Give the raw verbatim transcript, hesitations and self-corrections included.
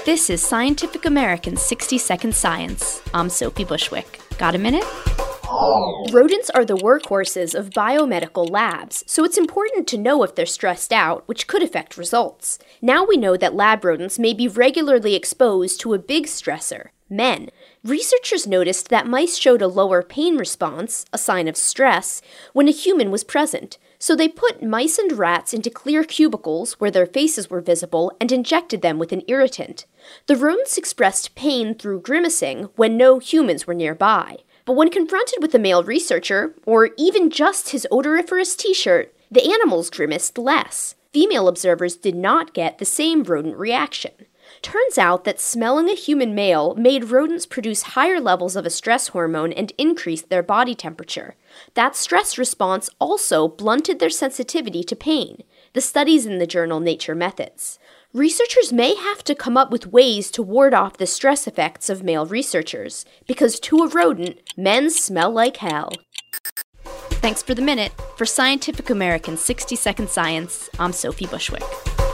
This is Scientific American's sixty second Science. I'm Sophie Bushwick. Got a minute? Rodents are the workhorses of biomedical labs, so it's important to know if they're stressed out, which could affect results. Now we know that lab rodents may be regularly exposed to a big stressor, men. Researchers noticed that mice showed a lower pain response, a sign of stress, when a human was present. So they put mice and rats into clear cubicles where their faces were visible and injected them with an irritant. The rodents expressed pain through grimacing when no humans were nearby. But when confronted with a male researcher, or even just his odoriferous t-shirt, the animals grimaced less. Female observers did not get the same rodent reaction. Turns out that smelling a human male made rodents produce higher levels of a stress hormone and increased their body temperature. That stress response also blunted their sensitivity to pain. The study's in the journal Nature Methods. Researchers may have to come up with ways to ward off the stress effects of male researchers, because to a rodent, men smell like hell. Thanks for the minute. For Scientific American's sixty second Science, I'm Sophie Bushwick.